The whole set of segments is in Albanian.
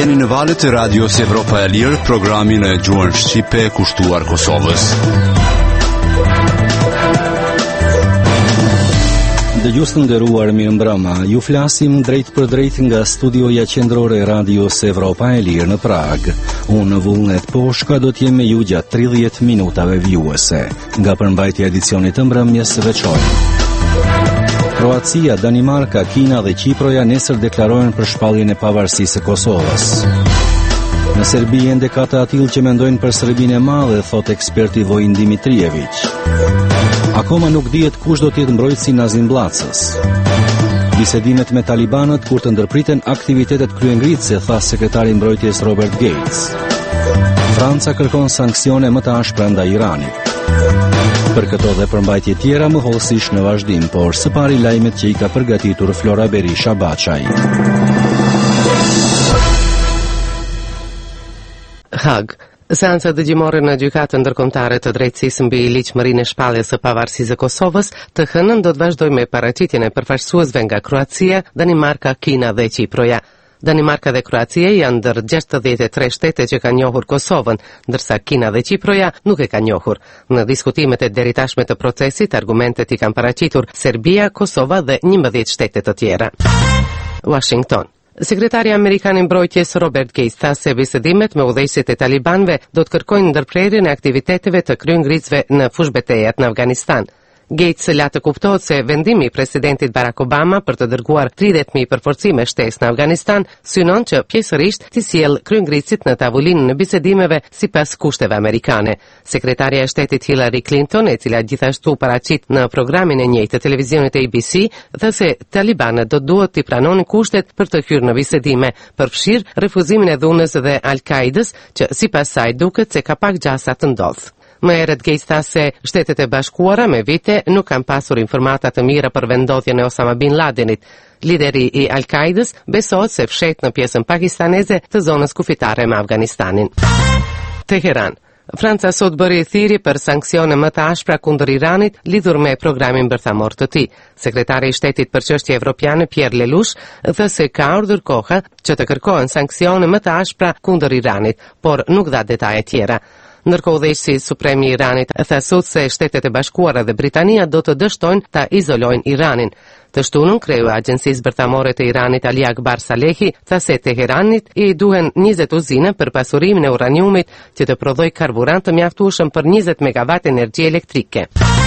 Jeni në valët e Radios Evropa e Lirë, programin e gjuhën shqipe kushtuar Kosovës. Dëgjues të nderuar, mirëmbrëma. Ju flasim drejt për drejt nga studioja qendrore e Radios Evropa e Lirë në Prag. Unë Vullnet Poshka do t'jem me ju gjatë 30 minutave vjuese. Nga përmbajtja e edicionit të mbrëmjes veçor. Kroacia, Danimarka, Kina dhe Kiproja nesër deklarojnë për shpalljen e pavarësisë së Kosovës. Në Serbi ende ka të atill që mendojnë për Serbinë e madhe, thot eksperti Vojin Dimitrijević. Akoma nuk dihet kush do të jetë mbrojtësi Nazim Bllacës. Bisedimet me talibanët kur të ndërpriten aktivitetet kryengritëse, tha sekretari i mbrojtjes Robert Gates. Franca kërkon sanksione më të ashpra ndaj Iranit. Për këto dhe përmbajtje tjera më hollësish në vazhdim, por së pari lajmet që i ka përgatitur Flora Berisha Baçaj. Hag. Seanca dëgjimore në gjykatën ndërkombëtare të drejtësisë mbi ligjmërinë e shpalljes së pavarësisë së Kosovës, të hënën do të vazhdojë me paraqitjen e përfaqësuesve nga Kroacia, Danimarka, Kina dhe Kiproja. Danimarka dhe Kroacia janë ndër 63 shtete që kanë njohur Kosovën, ndërsa Kina dhe Kiproja nuk e kanë njohur. Në diskutimet e deritashme të procesit, argumentet i kanë paraqitur Serbia, Kosova dhe 11 shtete të tjera. Washington. Sekretari Amerikan i Mbrojtjes Robert Gates tha se bisedimet me udhëheqësit e talibanëve do të kërkojnë ndërprerjen e aktiviteteve të kryengritësve në fushbetejat në Afganistan. Gates la të kuptohet se vendimi i presidentit Barack Obama për të dërguar 30.000 përforcime shtesë në Afganistan synon që pjesërisht t'i sjellë kryengritësit në tavolinën e bisedimeve sipas kushteve amerikane. Sekretaria e shtetit Hillary Clinton, e cila gjithashtu paraqit në programin e njëjtë të televizionit ABC, tha se talibanët do duhet t'i pranonin kushtet për të hyrë në bisedime, përfshirë refuzimin e dhunës dhe Al-Qaidës, që sipas saj duket se ka pak gjasa të ndodhë. Më herët Gates tha se Shtetet e Bashkuara me vite nuk kanë pasur informata të mira për vendodhjen e Osama Bin Ladenit. Lideri i Al-Qaidës besohet se fshet në pjesën pakistaneze të zonës kufitare me Afganistanin. Teheran. Franca sot bëri thirrje për sanksione më të ashpra kundër Iranit lidhur me programin bërthamor të tij. Sekretari i Shtetit për çështje evropiane Pierre Lelouch tha se ka ardhur koha që të kërkohen sanksione më të ashpra kundër Iranit, por nuk dha detaje tjera. Ndërkohë udhëheqësi suprem i Iranit tha sot se Shtetet e Bashkuara dhe Britania do të dështojnë ta izolojnë Iranin. Të shtunën, kreu i Agjencisë Bërthamore të Iranit Ali Akbar Salehi tha se Teheranit i duhen 20 uzina për pasurimin e uraniumit që të prodhojë karburant të mjaftueshëm për 20 megawatt energji elektrike.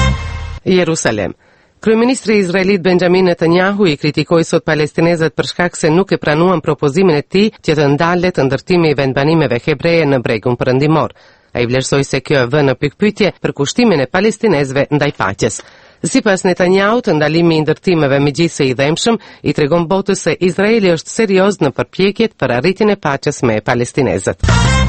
Jerusalem. Kryeministri izraelit Benjamin Netanyahu i kritikoi sot palestinezët për shkak se nuk e pranuan propozimin e tij që të ndalet ndërtimi i vendbanimeve hebreje në bregun perëndimor. Ai vlerësoi se kjo vë në pikpyetje për kushtimin e palestinezëve ndaj paqes. Sipas Netanyahut, ndalimi i ndërtimeve megjithëse i dhëmshëm i tregon botës se Izraeli është serioz në përpjekjet për arritjen e paqes me palestinezët.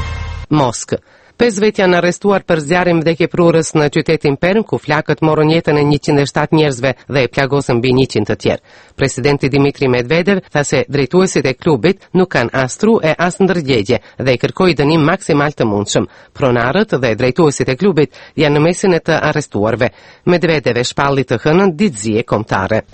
Moskë. 5 vet janë arrestuar për zjarrin vdekjeprurës në qytetin Perm, ku flakët morën jetën e 107 njerëzve dhe e plagosën mbi 100 të tjerë. Presidenti Dmitri Medvedev tha se drejtuesit e klubit nuk kanë as tru e as ndërgjegje dhe i kërkoi dënim maksimal të mundshëm. Pronarët dhe drejtuesit e klubit janë në mesin e të arrestuarve. Medvedev e shpalli të hënën ditëzie kombëtare.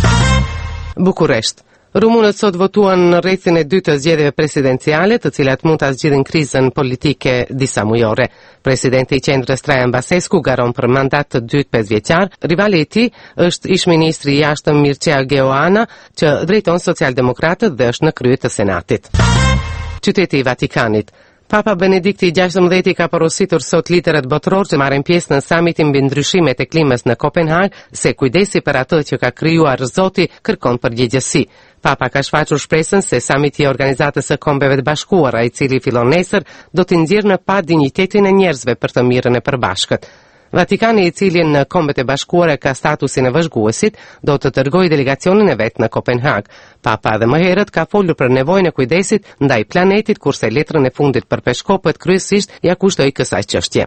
Bukuresht. Rumunët sot votuan në rrethin e dytë të zgjedhjeve presidenciale, të cilat mund ta zgjidhin krizën politike disa mujore. Presidenti i qendrës Traian Basescu garon për mandat të dytë 5 vjeçar. Rivali i tij është ish-ministri i jashtëm Mircea Geoana, që drejton socialdemokratët dhe është në krye të Senatit. Qyteti i Vatikanit. Papa Benedikti XVI ka porositur sot liderët botëror që marrin pjesë në samitin mbi ndryshimet e klimës në Kopenhag se kujdesi për atë që ka krijuar Zoti kërkon përgjegjësi. Papa ka shfaqur shpresën se samiti i Organizatës së Kombeve të Bashkuara, i cili fillon nesër, do të nxjerrë në pa dinjitetin e njerëzve për të mirën e përbashkët. Vatikani, i cili në Kombet e Bashkuara ka statusin e vëzhguesit, do të dërgojë delegacionin e vet në Kopenhag. Papa edhe më herët ka folur për nevojën e kujdesit ndaj planetit, kurse letrën e fundit për peshkopët kryesisht ja kushtoi kësaj çështje.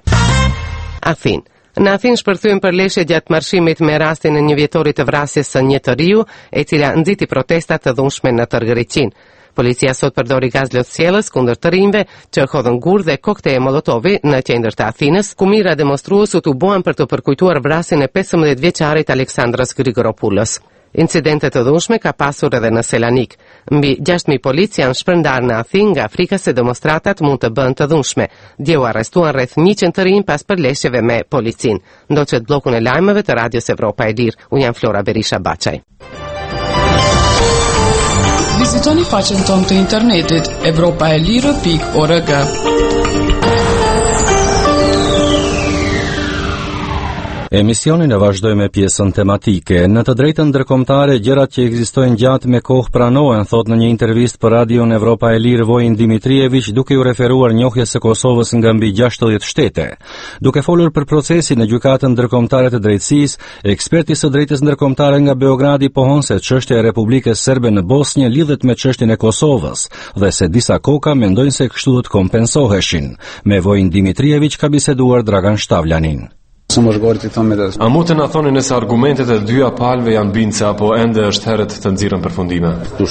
Athinë. Në Athinë shpërthyen për leshe gjatë marshimit me rastin e një vjetori të vrasjes së një të riu, e cila nxiti protesta të dhunshme në Tër Greqin. Policia sot përdori gaz lotësjellës kundër të rinjve që hodhën gur dhe kokteje molotovi në qendër të Athinës, ku mira demonstrues u tubuan për të përkujtuar vrasjen e 15 vjeçarit Aleksandros Grigoropoulos. Incidente të dhunshme ka pasur edhe në Selanik. Mbi 6.000 polic janë shpërndarë në Athinë nga frika se demonstratat mund të bëhen të dhunshme. Dje u arrestuan rreth 100 të rinj pas përleshjeve me policin. Ndoqet bllokun e lajmeve të Radios Evropa e Lirë. Unë jam Flora Berisha Baçaj. Vizitoni faqen tonë të internetit evropaelire.org. Emisionin e vazhdoj me pjesën tematike. Në të drejtën ndërkombëtare, gjërat që ekzistojnë gjatë me kohë pranohen, thot në një intervistë për Radion Evropa e Lirë Vojin Dimitrijević, duke u referuar njohjes së Kosovës nga mbi 60 shtete. Duke folur për procesin në gjykatën ndërkombëtare të drejtësisë, eksperti së drejtës ndërkombëtare nga Beogradi pohon se çështja e Republikës Serbe në Bosnjë lidhet me çështjen e Kosovës dhe se disa koka mendojnë se kështu do të kompensoheshin. Me Vojin Dimitrijević ka biseduar Dragan Štavljanin. A mund të na thoni nëse argumentet e dyja palëve janë bindse apo ende është herët të nxirren përfundime?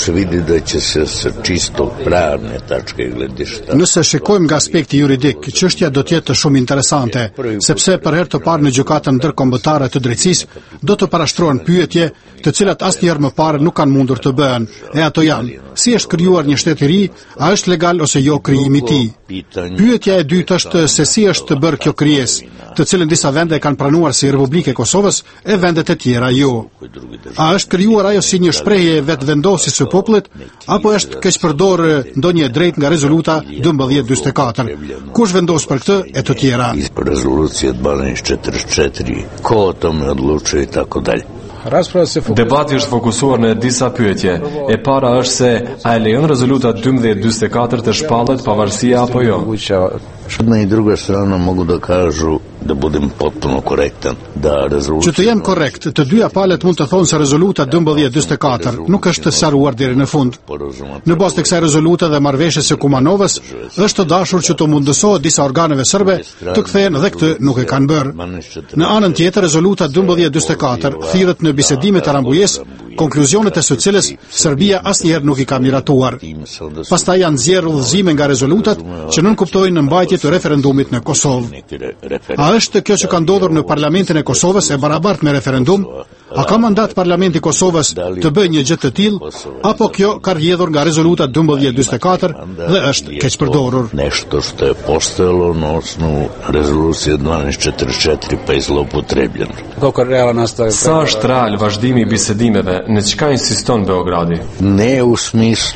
Nëse shikojmë nga aspekti juridik, çështja do të jetë shumë interesante, sepse për herë të parë në gjykatën ndërkombëtare të drejtësisë do të parashtrohen pyetje të cilat asnjëherë më parë nuk kanë mundur të bëhen, e ato janë: si është krijuar një shtet i ri, a është legal ose jo krijimi i tij? Pyetja e dytë është se si është të bërë kjo krijesë, të cilën disa vende kanë pranuar si Republikë e Kosovës e vendet e tjera jo. A është krijuar ajo si një shprehje vetëvendosjes së popullit apo është keq përdorë ndonjë drejt nga rezoluta 1244? Kush vendos për këtë e të tjera? Rezolucija 1244, ko o tome odlučuje i tako dalje. Debati është fokusuar në disa pyetje. E para është se a e lejon rezoluta 1244 të shpallet pavarësia apo jo. Jedna i druga strana mogu da kažu, da budem potpuno korektan, da rezolucija... Që të jem korrekt, të dyja palët mund të thonë se rezoluta 1244 nuk është sqaruar deri në fund. Në bazë të kësaj rezolute dhe marrëveshjes së Kumanovës, është dashur që të mundësohet disa organeve serbe të kthehen dhe këtë nuk e kanë bërë. Në anën tjetër, rezoluta 1244 thirret në bisedime të Rambujës, konkluzionet e së cilës Serbia asnjëherë nuk i ka miratuar. Pastaj janë nxjerrë udhëzime nga rezolutat që nuk kuptojnë në mbajtje të referendumit në Kosovë. A është kjo që ka ndodhur në parlamentin e Kosovës e barabartë me referendum? A ka mandat parlamenti i Kosovës të bëjë një gjë të tillë, apo kjo ka rrjedhur nga rezoluta 1244 dhe është keq përdorur? Nešto što je postojalo na osnovu rezolucije 1244 pa je zloupotrebljeno. Sa është real vazhdimi i bisedimeve, në çka insiston Beogradi? Ne u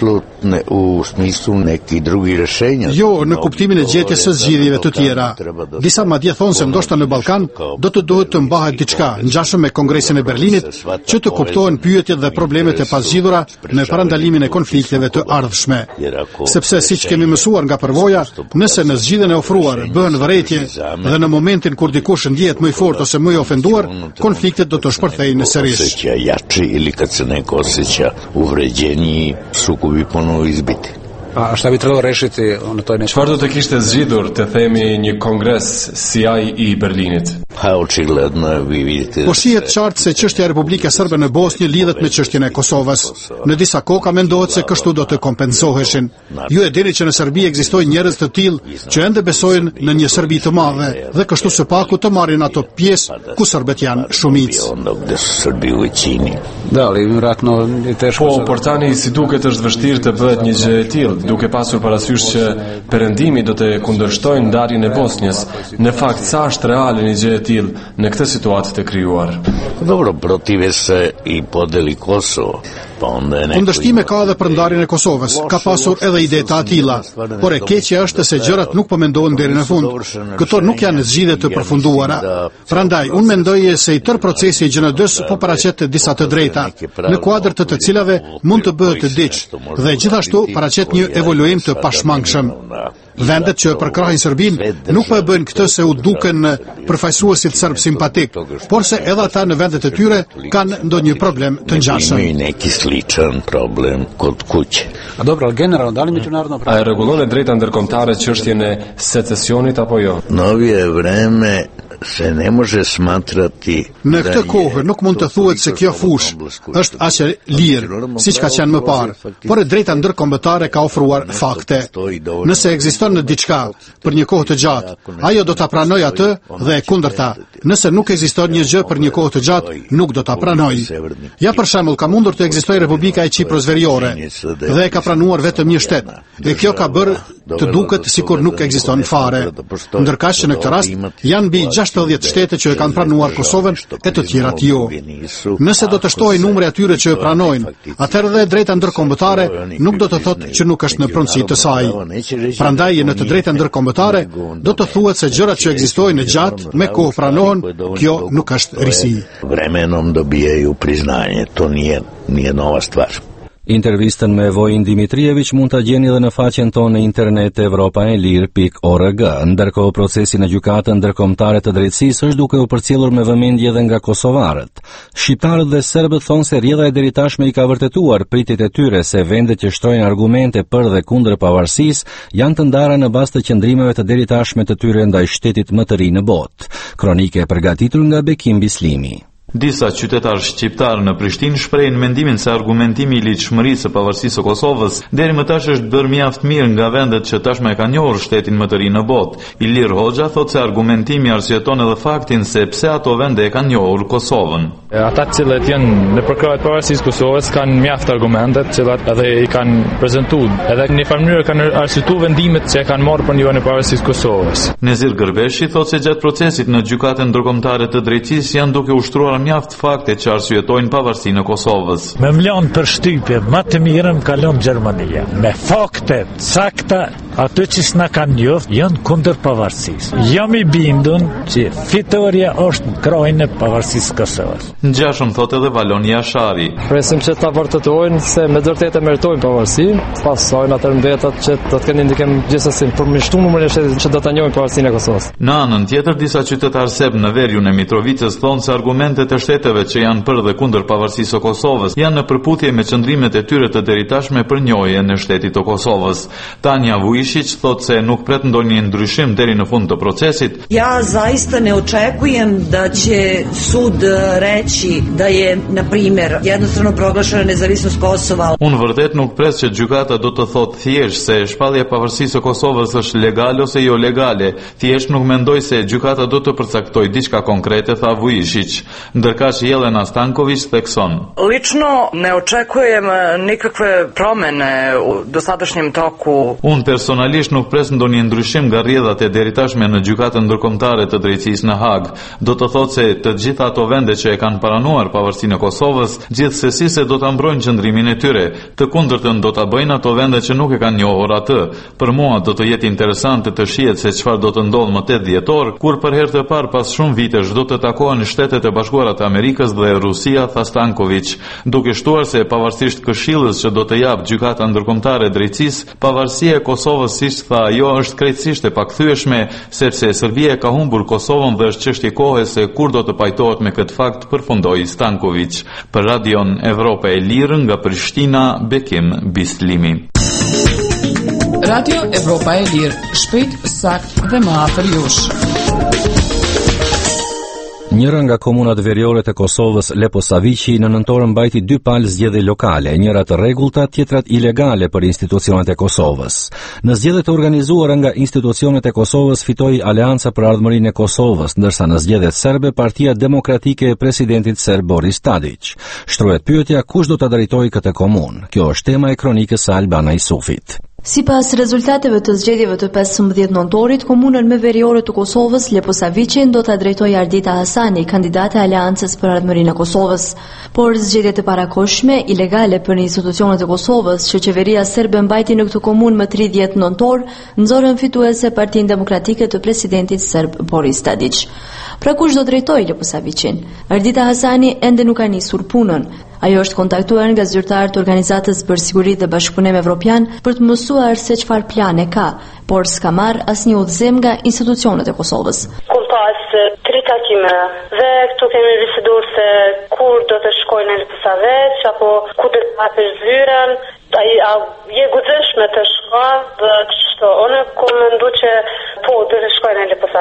smislu nekih drugih rješenja. Jo, në kuptimin e gjetjes së zgjidhjeve të tjera. Disa madje thonë se ndoshta në Ballkan do të duhet të mbahet diçka, ngjashëm me Kongresin e Berlinit, që të kuptohen pyetjet dhe problemet e pazgjidhura në parandalimin e konflikteve të ardhshme. Sepse siç kemi mësuar nga përvoja, nëse në zgjidhjen e ofruar bëhen vërejtje dhe në momentin kur dikush ndihet më i fortë ose më i ofenduar, konfliktet do të shpërthejnë sërish. Ili kad se neko osjeća uvređeniji, sukobi ponovo izbiti. Çfarë do të kishte zgjidhur të themi një kongres si ai i Berlinit? Po shihet qartë se çështja e Republikës Serbe në Bosnjë lidhet me çështjen e Kosovës. Në disa koka mendohet se kështu do të kompensoheshin. Ju e dini që në Serbi ekzistojnë njerëz të tillë që ende besojnë në një Serbi të madhe dhe kështu së paku të marrin ato pjesë ku serbët janë shumicë. Po, por tani si duket është vështirë të bëhet një gjë e tillë, duke pasur parasysh që perëndimi do të kundërshtojnë ndarjen e Bosnjës. Në fakt, sa është reale një gjë e tillë në këtë situatë të krijuar? Dobro, protive se i podeli Kosovo. Kundërshtime ka edhe për ndarjen e Kosovës, ka pasur edhe ide të atilla, por e keqja është se gjërat nuk po mendohen deri në fund. Këto nuk janë zgjidhje të përfunduara. Prandaj, unë mendoj se i tërë procesi i GND-s po paraqet disa të drejta, në kuadër të cilave mund të bëhet të diç, dhe gjithashtu paraqet një evoluim të pashmangshëm. Vendet që përkrahin Serbin nuk po e bëjnë këtë se u duken përfaqësuesit serb simpatik, por se edhe ata në vendet e tyre kanë ndonjë problem të ngjashëm. Sličan problem kod kuće. A e rregullon e drejta ndërkombëtare çështjen e secesionit apo jo? Novije vreme se ne može smatrati. Në këtë kohë nuk mund të thuhet se kjo fushë është aq e lirë siç ka qenë më parë, por e drejta ndërkombëtare ka ofruar fakte. Nëse ekziston diçka për një kohë të gjatë, ajo do ta pranoj atë dhe e kundërta. Nëse nuk ekziston një gjë për një kohë të gjatë, nuk do ta pranoj. Ja për shembull, ka mundur të ekzistojë Republika e Kipros Veriore dhe e ka pranuar vetëm një shtet. Dhe kjo ka bërë të duket sikur nuk ekziston fare. Ndërkaq që në këtë rast janë mbi 60 shtete që e kanë pranuar Kosovën e të tjerat jo. Nëse do të shtohej numri atyre që e pranojnë, atëherë dhe drejta ndërkombëtare nuk do të thotë që nuk është në pronësi të saj. Prandaj në të drejtën ndërkombëtare do të thuhet se gjërat që ekzistojnë gjatë me kohë pranohen, kjo nuk është risi. Vremenom dobijaju priznanje, to nije nova stvar. Intervistën me Vojin Dimitrijević mund ta gjeni edhe në faqen tonë në internet europaelir.org. Ndërkohë procesi në gjykatën ndërkombëtare të drejtësisë është duke u përcjellur me vëmendje edhe nga kosovarët. Shqiptarët dhe serbët thonë se rrjedha e deri tashme i ka vërtetuar pritjet e tyre se vendet që shtrojnë argumente për dhe kundër pavarësisë janë të ndara në bazë të qëndrimeve të deri tashme të tyre ndaj shtetit më të ri në botë. Kronike e përgatitur nga Bekim Bislimi. Disa qytetarë shqiptarë në Prishtinë shprehin mendimin se argumentimi i ligjshmërisë së pavarësisë së Kosovës deri më tash është bërë mjaft mirë nga vendet që tashmë e kanë njohur shtetin më të ri në botë. Ilir Hoxha thotë se argumentimi arsyeton edhe faktin se pse ato vende e kanë njohur Kosovën. Ata të cilët janë në përkrahje të pavarësisë së Kosovës kanë mjaft argumente, të cilat edhe i kanë prezantuar, edhe në një farë mënyrë kanë arsyetuar vendimet që e kanë marrë për njohjen e pavarësisë së Kosovës. Nezir Gërbeshi thotë se gjatë procesit në gjykatën ndërkombëtare të drejtësisë janë duke ushtruar mjaft fakte që arsyetojnë pavarësinë e Kosovës. Me mlon përshtypje më të mirën kalon Gjermania. Me fakte sakta, ato që s'na kanë njoft janë kundër pavarësisë. Jam i bindur që fitoria është në krajin e pavarësisë së Kosovës. Ngjashëm thotë edhe Valon Jashari. Presim që ta vërtetojnë se me vërtetë meritojnë pavarësinë, pasojnë atë mbetat që do të kenë ndikim gjithsesi për mishtu numrin e shtetit që do ta njohin pavarësinë e Kosovës. Në anën tjetër, disa qytetarë serb në Verjun e Mitrovicës thonë se argumentet e shteteve që janë për dhe kundër pavarësisë së Kosovës janë në përputhje me qëndrimet e tyre të deritashme për njohjen e shtetit të Kosovës. Tanja Vujišić thotë se nuk pretendon një ndryshim deri në fund të procesit. Ja zaista ne očekujem da će sud reći da je, na primjer, jednostrano proglašena nezavisnost Kosova. Unë vërtet nuk pres që gjykata do të thotë thjesht se shpallja e pavarësisë së Kosovës është legale ose jo legale. Thjesht nuk mendoj se gjykata do të përcaktojë diçka konkrete, tha Vujišić. Ndërkaq Jelena Stanković thekson. Lično ne očekujem nikakve promene u dosadašnjem toku. Unë personalisht nuk pres ndonjë ndryshim nga rrjedhat e deritashme në gjykatën ndërkombëtare të drejtësisë në Hag. Do të thotë se të gjitha ato vende që e kanë pranuar pavarësinë e Kosovës, gjithsesi se do ta mbrojnë qëndrimin e tyre. Të kundërtën do ta bëjnë ato vende që nuk e kanë njohur atë. Për mua do të jetë interesante të shihet se çfarë do të ndodhë më 8 dhjetor, kur për herë të parë pas shumë vitesh do të takohen Shtetet e Bashkuara të Amerikës dhe Rusia, tha Stanković, duke shtuar se pavarësisht këshillës që do të japë gjykata ndërkombëtare e drejtësisë, pavarësia e Kosovës, siç tha ajo, është krejtësisht e pakthyeshme, sepse Serbia ka humbur Kosovën dhe është çështje kohe se kur do të pajtohet me këtë fakt, përfundoi Stanković. Për Radion Evropa e Lirë nga Prishtina, Bekim Bislimi. Radio Evropa e Lirë, shpejt, sakt dhe më afër jush. Njëra nga komunat veriore të Kosovës, Leposaviqi, në nëntor mbajti 2 palë zgjedhje lokale, njëra të rregullta, tjetrat ilegale për institucionet e Kosovës. Në zgjedhjet të organizuara nga institucionet e Kosovës fitoi Aleanca për Ardhmërinë e Kosovës, ndërsa në zgjedhjet serbe Partia Demokratike e presidentit serb Boris Tadić. Shtrohet pyetja kush do ta drejtojë këtë komunë. Kjo është tema e kronikës së Albana Isufit. Sipas rezultateve të zgjedhjeve të 15 nëntorit, komunën më veriore të Kosovës, Leposaviqin, do ta drejtojë Ardita Hasani, kandidate e Aleancës për Ardhmërinë e Kosovës. Por zgjedhjet e parakohshme, ilegale për institucionet e Kosovës, që qeveria serbe mbajti në këtë komunë më 30 nëntor, nxorën fituese Partinë Demokratike të presidentit serb Boris Tadić. Pra kush do drejtojë Leposaviqin? Ardita Hasani ende nuk ka nisur punën. Ajo është kontaktuar nga zyrtarë të Organizatës për Siguri dhe Bashkëpunim Evropian për të mësuar se çfarë plane ka, por s'ka marrë asnjë udhëzim nga institucionet e Kosovës. Kum pas 3 takime dhe këtu kemi biseduar se kur do të shkojnë në Leposaviq apo ku do të hapë zyrën. Ai je guximshme të shkojë dhe kështu. Unë kam menduar që po do të shkojnë në Leposaviq,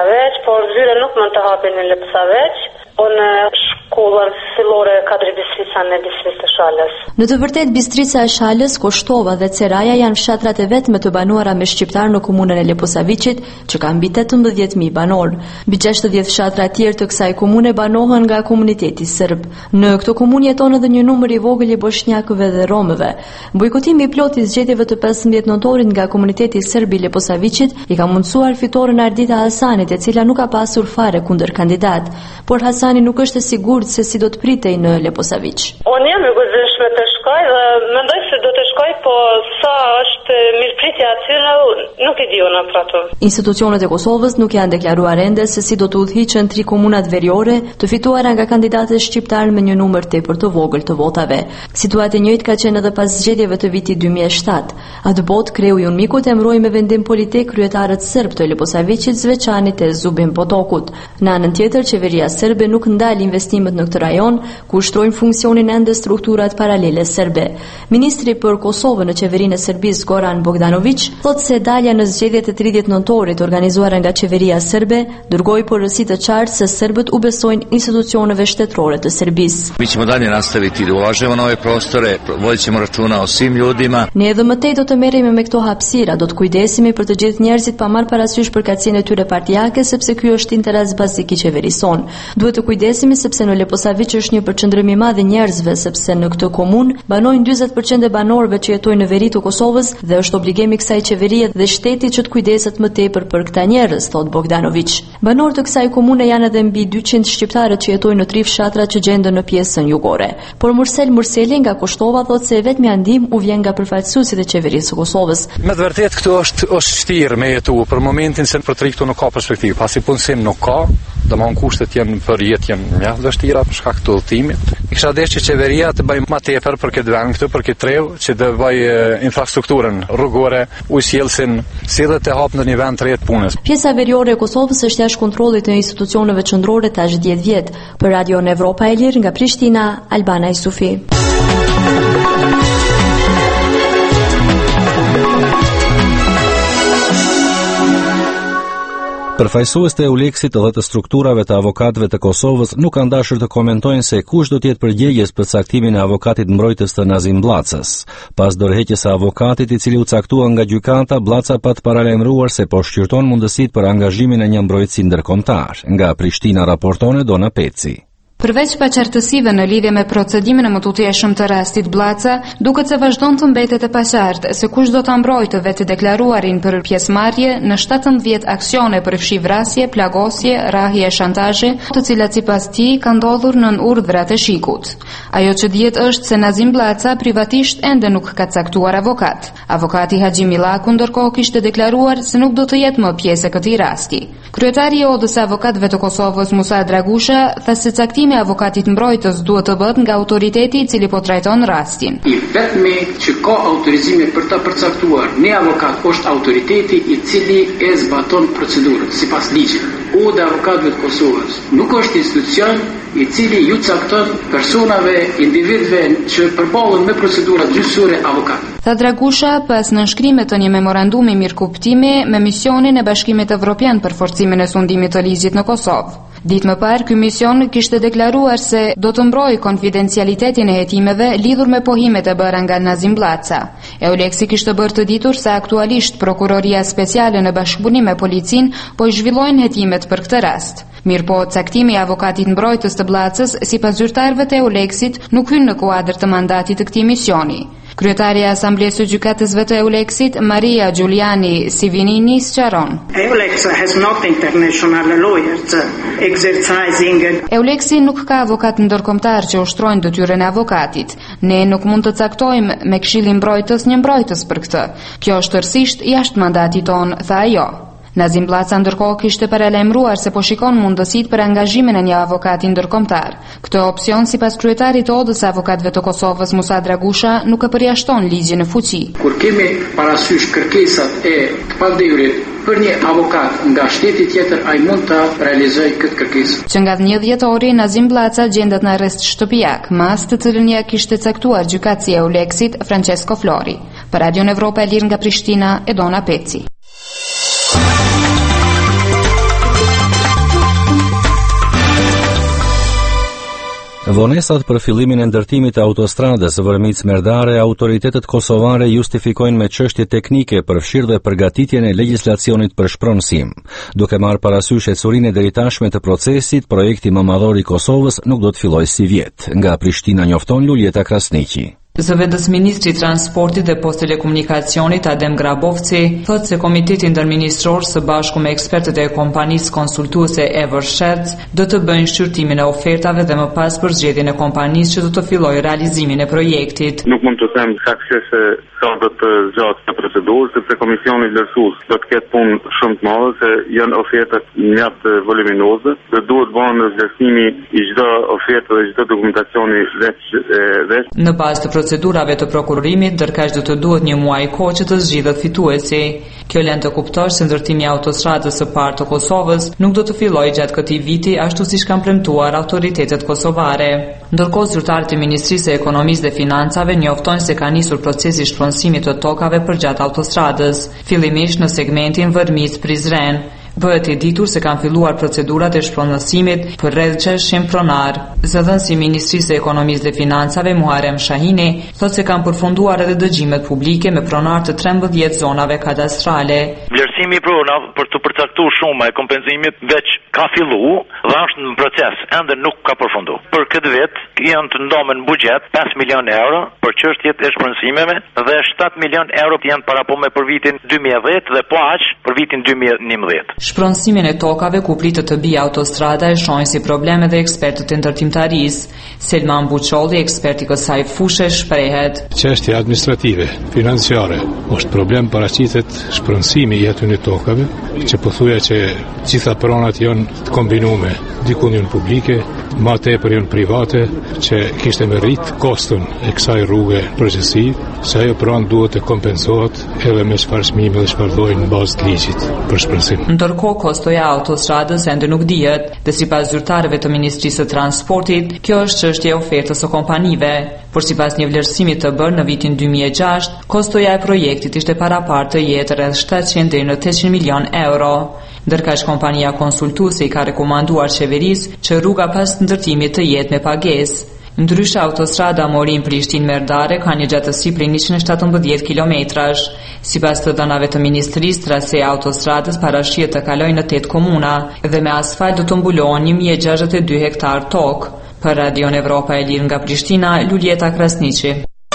por zyre nuk mund të hapin në Lepsaveç, po në shkollën fillore Kadri Bistrica në Bistrisë të Shalës. Në të vërtetë Bistrica e Shalës, Koshtova dhe Ceraja janë fshatrat e vetme të banuara me shqiptar në komunën e Leposavicit, që ka mbi 18.000 banor. Mbi 60 fshatra tjerë të kësaj komune banohen nga komuniteti serb. Në këto komunë jeton edhe një numër i vogël i bosnjakëve dhe romëve. Bojkotimi i plotë i zgjedhjeve të 15 nëntorit nga komuniteti serb i Leposavicit i ka mundsuar fitoren Ardita Hasanit, e cila nuk ka pasur fare kundër kandidat, por Hasani nuk është e sigurt se si do të pritej në Leposavic. Unë jam e gëzimshme të shkoj dhe mendoj se do të shkoj, po sa është mirëpritja aty nuk e di unë për ato. Institucionet e Kosovës nuk janë deklaruar ende se si do të udhëhiqen 3 komunat veriore të fituara nga kandidatët shqiptar me një numër tepër të vogël të votave. Situatë e njëjtë ka qenë edhe pas zgjedhjeve të vitit 2007. Atë botë kreu i Unmikut emëroi me vendim politik kryetarët serb të Leposavicit, Zveçanit e Zubin Potokut. Në anën tjetër, qeveria serbe nuk ndal investimet në këtë rajon, ku ushtrojnë funksionin ende strukturat paralele serbe. Ministri për Kosovën në qeverinë e Serbisë, Goran Bogdanović, thotë se dalja në zgjedhjet e 30 nëntorit organizuara nga qeveria serbe dërgoi porësi të qartë se serbët u besojnë institucioneve shtetërore të Serbisë. Mi ćemo dalje nastaviti da ulažemo na ove prostore, vodit ćemo računa o svim ljudima. Ne edhe më tej do të merremi me këto hapësira, do të kujdesemi për të gjithë njerëzit pa marrë parasysh përkatësinë e tyre partijake, sepse ky është interes bazik i qeverisë son. Duhet të kujdesemi sepse në Leposavic është një përqendrim i madh i njerëzve, sepse në këtë komunë banojnë 40% e banorëve që jetojnë në veri të Kosovës dhe është obligim i kësaj qeverie dhe shteti që të kujdeset më tepër për këta njerëz, thot Bogdanović. Banorët e kësaj komune janë edhe mbi 200 shqiptarët që jetojnë në 3 fshatra që gjenden në pjesën jugore. Por Murseli nga Koshtova thotë se vetmja ndihmë u vjen nga përfaqësuesit e qeverisë së Kosovës. Me të vërtetë këtu është vështirë me jetu për momentin se për të këtu nuk ka perspektivë, pasi punësim nuk ka. Domthon kushtet janë për jetë janë mjaft vështira për shkak të udhëtimit. Kisha dashur që qeveria të bëjë më tepër për këtë vend këtu, për këtë treu, që të bëjë infrastrukturën rrugore, ujësjellsin, sillet të hap në një vend të re të punës. Pjesa veriore e Kosovës është jashtë kontrollit të institucioneve qendrore tash 10 vjet. Për Radio Evropa e Lirë nga Prishtina, Albana Isufi. Përfaqësuesit e Euleksit dhe të strukturave të avokatëve të Kosovës nuk kanë dashur të komentojnë se kush do të jetë përgjegjës për caktimin e avokatit mbrojtës të Nazim Bllacës. Pas dorëheqjes së avokatit i cili u caktua nga gjykata, Bllaca pa të paralajmëruar se po shqyrton mundësitë për angazhimin e një mbrojtësi ndërkombëtar. Nga Prishtina raporton Dona Peci. Përveç paqartësive në lidhje me procedimin e mëtutjeshëm të rastit Bllaca, duket se vazhdon të mbetet e paqartë se kush do ta mbrojtë vetë deklaruarin për pjesëmarrje në 17 aksione për fshivvrasje, plagosje, rrahje e shantazhe, të cilat sipas tij kanë ndodhur nën urdhrat e shikut. Ajo që dihet është se Nazim Bllaca privatisht ende nuk ka caktuar avokat. Avokati Haxhi Millaku ndërkohë kishte deklaruar se nuk do të jetë më pjesë e këtij rasti. Kryetari i Odës së Avokatëve të Kosovës, Musa Dragusha, tha se caktimi i avokatit mbrojtës duhet të bëhet nga autoriteti i cili po trajton rastin. I vetmi që ka autorizime për ta përcaktuar një avokat është autoriteti i cili e zbaton procedurën sipas ligjit. Oda e Avokatëve të Kosovës nuk është institucion i cili ju cakton personave, individëve që përballen me procedurat gjyqësore avokat. Tha Dragusha pas nënshkrimit të një memorandumi mirëkuptimi me misionin e Bashkimit Evropian për forcimin e sundimit të ligjit në Kosovë. Ditë më parë, ky mision kishte deklaruar se do të mbrojë konfidencialitetin e hetimeve lidhur me pohimet e bëra nga Nazim Bllaca. Euleksi kishte bërë të ditur se aktualisht Prokuroria Speciale në bashkëpunim me policinë po i zhvillojnë hetimet për këtë rast. Mirëpo, caktimi i avokatit mbrojtës të Bllacës sipas zyrtarëve të Euleksit nuk hyn në kuadër të mandatit të këtij misioni. Kryetaria e Asamblesë së Gjykatësve të Euleksit, Maria Giuliani Sivinini, sqaron. Euleksi nuk ka avokat ndërkombëtar që ushtrojnë detyrën e avokatit. Ne nuk mund të caktojmë me Këshillin Mbrojtës një mbrojtës për këtë. Kjo është tërësisht jashtë mandatit tonë, tha ajo. Nazim Bllaca ndërkohë kishte paralajmëruar se po shikon mundësitë për angazhimin e një avokati ndërkombëtar. Këtë opsion sipas kryetarit të Odës së Avokatëve të Kosovës, Musa Dragusha, nuk e përjashton ligjin në fuqi. Kur kemi parasysh kërkesat e të pandehurit për një avokat nga shteti tjetër, ai mund ta realizojë këtë kërkesë. Që nga 10 dhjetori Nazim Bllaca gjendet në arrest shtëpiak, mas të cilën ja kishte caktuar gjykatësia e Euleksit, Francesco Flori. Për Radio Evropa e Lirë nga Prishtina, Dona Peci. Vonesat për fillimin e ndërtimit të autostradës Vërmic-Merdare, autoritetet kosovare justifikojnë me çështje teknike, përfshirë dhe përgatitjen e legjislacionit për shpronësim. Duke marrë parasysh ecurinë e deritashme të procesit, projekti mëmadhor i Kosovës nuk do të fillojë si vjet. Nga Prishtina njofton Luljeta Krasniqi. Zëvendës ministri i transportit dhe posttelekomunikacionit Adem Grabovci thotë se komiteti ndërministror së bashku me ekspertët e kompanisë konsultuese Eversheds do të bëjnë shqyrtimin e ofertave dhe më pas përzgjedhjen e kompanisë që do të fillojë realizimin e projektit. Nuk mund të them saktë se sa do të zgjatë në procedurë, sepse komisioni vlerësues do të ketë punë shumë të madhe, se janë oferta mjaft voluminoze dhe duhet bëhen vlerësimi i çdo oferte dhe çdo dokumentacioni veç. Në bazë të procedurave të prokurorimit, ndërkaq do të duhet një muaj kohë që të zgjidhet fituesi. Kjo lën të kuptosh se ndërtimi i autostradës së parë të Kosovës nuk do të fillojë gjatë këtij viti ashtu siç kanë premtuar autoritetet kosovare. Ndërkohë, zyrtarët e Ministrisë së Ekonomisë dhe Financave njoftojnë se ka nisur procesi i shpronësimit të tokave përgjatë autostradës, fillimisht në segmentin Vërmic-Prizren. Bëhet e ditur se kanë filluar procedurat e shpronësimit për rreth 600 pronar. Zëdhënësi i Ministrisë së Ekonomisë dhe Financave Muharrem Shahini thotë se kanë përfunduar edhe dëgjimet publike me pronar të 13 zonave kadastrale. Vlerësimi i pronave për të përcaktuar shuma e kompenzimit veç ka filluar dhe është në proces, ende nuk ka përfunduar. Për këtë vit janë të ndomen në buxhet 5 milion euro për çështjet e shpronësimeve dhe 7 milion euro janë parapume për vitin 2010 dhe po aq për vitin 2011. Shpronësimin e tokave ku pritet të bijë autostrada e shohin si probleme dhe ekspertët e ndërtimtarisë. Selman Buçolli, ekspert i kësaj fushë, shprehet: Çështja administrative, financiare, është problem paraqitet shpronësimi i atyre tokave, që pothuaj që gjitha pronat janë të kombinuara, diku janë publike, më tepër janë private, që kishte me rrit kostën e kësaj rrugë përgjithësi, se ajo pronë duhet të kompensohet edhe me çfarë çmimi dhe çfarë lloji në bazë të ligjit për shpronësim. Ndërkohë, kostoja e autostradës ende nuk dihet, dhe sipas zyrtarëve të Ministrisë së Transportit, kjo është çështje e ofertës së kompanive. Por sipas një vlerësimi të bërë në vitin 2006, kostoja e projektit ishte paraparë të jetë rreth 700 deri në 800 milion euro. Ndërkaq kompania konsultuese i ka rekomanduar qeverisë që rruga pas ndërtimit të jetë me pagesë. Ndryshe, autostrada Morin-Prishtinë-Merdare ka një gjatësi prej 117 kilometrash. Sipas të dhënave të ministrisë, trasea e autostradës parashihet të kalojë në 8 komuna dhe me asfalt do të mbulohen 1062 hektar tokë. Për Radio Evropa e Lirë nga Prishtina, Luljeta Krasniqi.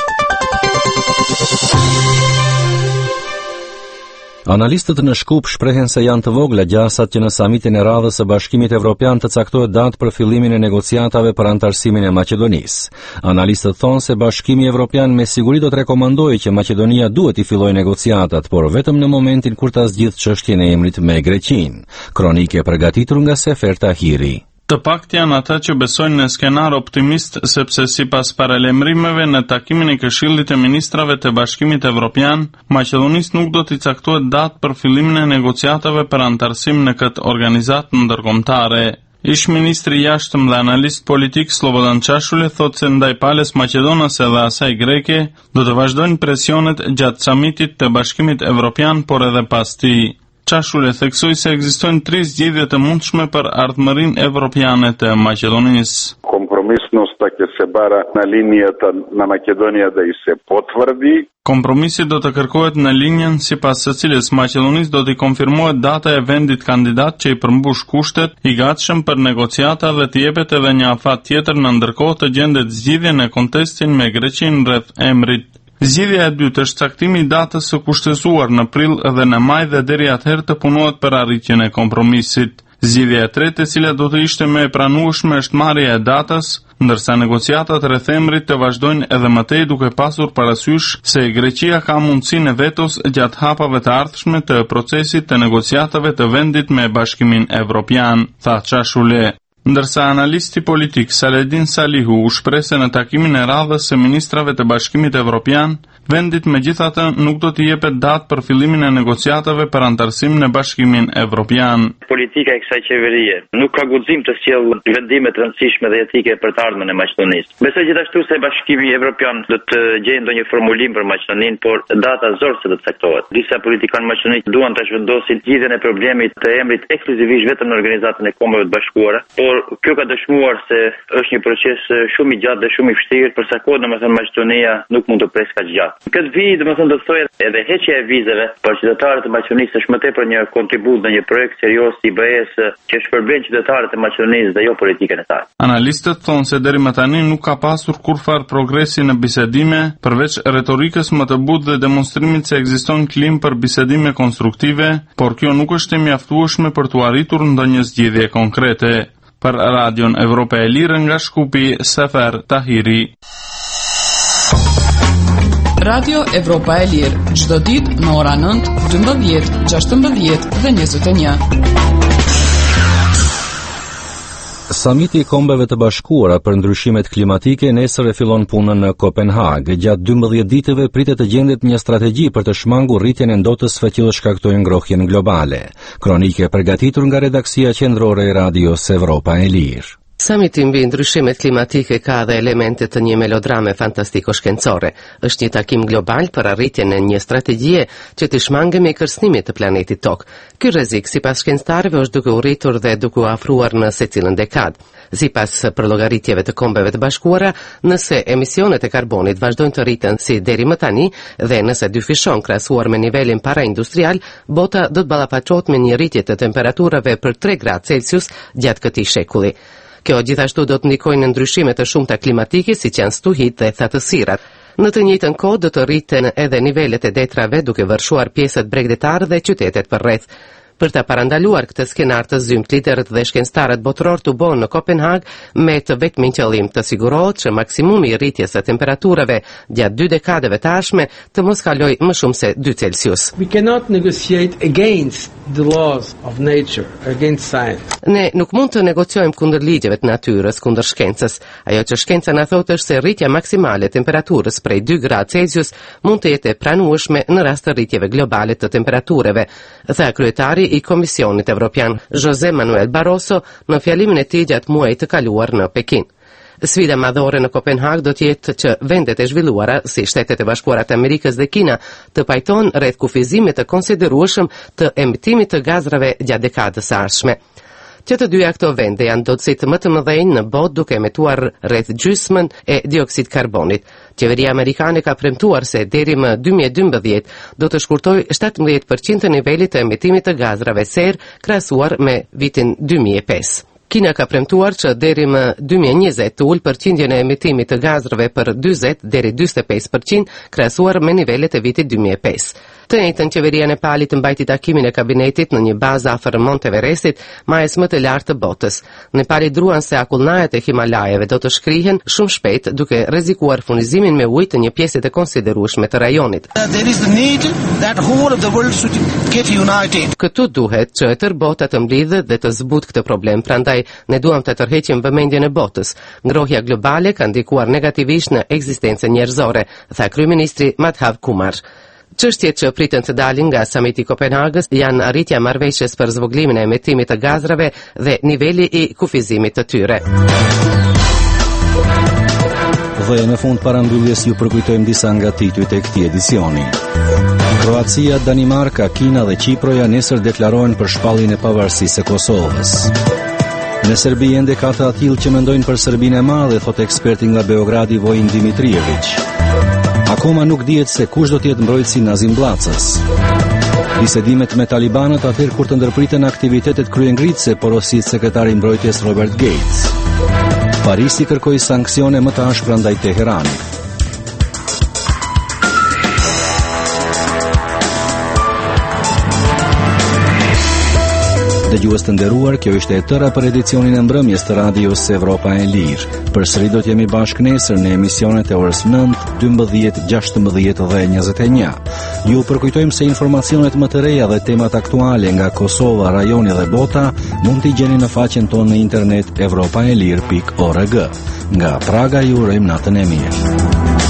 Analistët në Shkup shprehen se janë të vogla gjasat që në samitin e radhës së Bashkimit Evropian të caktohet datë për fillimin e negociatave për antarësimin e Maqedonisë. Analistët thonë se Bashkimi Evropian me siguri do të rekomandojë që Maqedonia duhet i fillojë negociatat, por vetëm në momentin kur ta zgjidhë çështjen e emrit me Greqinë. Kronike përgatitur nga Sefer Tahiri. Të paktë janë ata që besojnë në skenar optimist, sepse sipas paralajmërimeve në takimin e Këshillit të Ministrave të Bashkimit Evropian, Maqedonisë nuk do t'i caktohet datë për fillimin e negociatave për antarësim në këtë organizatë ndërkombëtare. Ish ministri i jashtëm dhe analist politik Slobodan Çashule thotë se ndaj palës maqedonase dhe asaj greke do të vazhdojnë presionet gjatë samitit të Bashkimit Evropian, por edhe pas tij. Çashule theksoi se ekzistojnë 3 zgjedhje të mundshme për ardhmërinë evropiane të Maqedonisë. Компромисноста ќе се бара на линијата на Македонија да и се потврди. Kompromisi do të kërkohet në linjën sipas së cilës Maqedonisë do t'i konfirmohet data e vendit kandidat që i përmbush kushtet, i gatshëm për negociata dhe t'i jepet edhe një afat tjetër në ndërkohë të gjendet zgjidhje në kontestin me Greqinë rreth emrit. Zgjidhja e dytë është caktimi i datës së kushtëzuar në prill dhe në maj dhe deri atëherë të punohet për arritjen e kompromisit. Zgjidhja e tretë, e cila do të ishte më e pranueshme, është marrja e datës, ndërsa negociatat rreth emrit të vazhdojnë edhe më tej duke pasur parasysh se Greqia ka mundësinë e vetos gjatë hapave të ardhshme të procesit të negociatave të vendit me Bashkimin Evropian, tha Çashule. Ndërsa analisti politik Saledin Salihu u shpreh se në takimin e radhës së ministrave të Bashkimit Evropian, vendit megjithatë nuk do t'i jepet datë për fillimin e negociatave për antarësim në Bashkimin Evropian. Politika e kësaj qeverie nuk ka guxim të sjellë vendime të rëndësishme dhe etike për të ardhmen e Maqedonisë. Besoj gjithashtu se Bashkimi Evropian do të gjejë ndonjë formulim për Maqedoninë, por data zorse do të caktohet. Disa politikanë maqedonik duan ta zhvendosin lidhjen e problemit të emrit ekskluzivisht vetëm në Organizatën e Kombeve të Bashkuara, por kjo ka dëshmuar se është një proces shumë i gjatë dhe shumë i vështirë, për sa kohë domethënë Maqedonia nuk mund të presë kaq gjatë. Këtë vit domethënë do të thojë edhe heqja e vizave për qytetarët e Maqedonisë është më tepër një kontribut në një projekt serioz i BE-s që shpërben qytetarët e Maqedonisë dhe jo politikën e saj. Analistët thonë se deri më tani nuk ka pasur kurfar progresi në bisedime, përveç retorikës më të butë dhe demonstrimit se ekziston klim për bisedime konstruktive, por kjo nuk është e mjaftueshme për të arritur ndonjë zgjidhje konkrete. Për Radion Evropa e Lirë nga Shkupi, Sefer Tahiri. Radio Evropa e Lirë, çdo ditë në ora 9, 12, 16 dhe 21. Samiti i Kombeve të Bashkuara për ndryshimet klimatike nesër e fillon punën në Kopenhag. Gjatë 12 ditëve pritet të gjendet një strategji për të shmangur rritjen e ndotësve që shkaktojnë ngrohjen globale. Kronike përgatitur nga redaksia qendrore e Radios Evropa e Lirë. Samiti mbi ndryshimet klimatike ka dhe elemente të një melodrame fantastiko-shkencore. Është një takim global për arritjen e një strategjie që të shmangemi kërcënimit të planetit Tokë. Ky rrezik, sipas shkencëtarëve, është duke u rritur dhe duke u afruar në secilën dekadë. Sipas përllogaritjeve të Kombeve të Bashkuara, nëse emisionet e karbonit vazhdojnë të rriten si deri më tani dhe nëse dyfishon krahasuar me nivelin paraindustrial, bota do të ballafaqohet me një rritje të temperaturave për 3 gradë Celsius gjatë këtij shekulli. Kjo gjithashtu do të ndikojë në ndryshime të shumta klimatike, siç janë stuhit dhe thatësirat. Në të njëjtën kohë do të rriten edhe nivelet e detrave, duke vërshuar pjesët bregdetar dhe qytetet përreth. Për ta parandaluar këtë skenar të zymt, liderët dhe shkencëtarët botëror të bonë në Kopenhag me të vetmin qëllim të sigurohet që maksimumi i rritjes së temperaturave gjatë 2 dekadeve të ardhshme të mos kalojë më shumë se 2 Celsius. We cannot negotiate against the laws of nature, against science. Ne nuk mund të negociojmë kundër ligjeve të natyrës, kundër shkencës. Ajo që shkenca na thotë është se rritja maksimale e temperaturës prej 2 gradë Celsius mund të jetë e pranueshme në rast të rritjeve globale të temperaturave, tha kryetari i Komisionit Evropian José Manuel Barroso në fjalimin e tij gjatë muajit të kaluar në Pekin. Sfida madhore në Kopenhag do të jetë që vendet e zhvilluara si Shtetet e Bashkuara të Amerikës dhe Kina të pajtojnë rreth kufizimit të konsiderueshëm të emitimit të gazrave gjatë dekadës së ardhshme. Që të dyja këto vende janë dotësit më të mëdhenj në botë, duke emetuar rreth gjysmën e dioksid karbonit. Qeveria amerikane ka premtuar se deri më 2012 do të shkurtojë 17% të nivelit të emitimit të gazrave serë krahasuar me vitin 2005. Kina ka premtuar që deri më 2020 të ulë përqindjen e emitimit të gazrave për 40 deri 45% krahasuar me nivelet e vitit 2005. Të njëjtën qeveria e Nepalit mbajti takimin e kabinetit në një bazë afër Mont Everestit, majës më të lartë të botës. Nepali druan se akullnajat e Himalajeve do të shkrihen shumë shpejt, duke rrezikuar furnizimin me ujë të një pjesë të konsiderueshme të rajonit. Këtu duhet që e tërë bota të mblidhet dhe të zbutë këtë problem, prandaj ne duam të tërheqim vëmendjen e botës. Ngrohja globale ka ndikuar negativisht në ekzistencën njerëzore, tha kryeministri Madhav Kumar. Çështjet që priten të dalin nga samiti i Kopenhagës janë arritja e marrëveshjes për zvogëlimin e emitimit të gazrave dhe niveli i kufizimit të tyre. Dhe në fund parambylljes ju përkujtojmë disa nga titujt e këtij edicioni. Kroacia, Danimarka, Kina dhe Çiproja nesër deklarohen për shpalljen e pavarësisë së Kosovës. Në Serbi ende ka të atill që mendojnë për Serbinë e madhe, thot eksperti nga Beogradi Vojin Dimitrijević. Akoma nuk dihet se kush do të jetë mbrojtësi Nazim Bllacës. Bisedimet me talibanët atëherë kur të ndërpriten aktivitetet kryengritëse, porosit sekretari i mbrojtjes Robert Gates. Parisi kërkoi sanksione më të ashpra ndaj Teheranit. Dëgjues të nderuar, kjo ishte e tëra për edicionin e mbrëmjes të Radios Evropa e Lirë. Përsëri do të jemi bashkë nesër në emisionet e orës 9, 12, 16 dhe 21. Ju përkujtojmë se informacionet më të reja dhe temat aktuale nga Kosova, rajoni dhe bota mund t'i gjeni në faqen tonë në internet evropaelir.org. Nga Praga ju urojmë natën e mirë.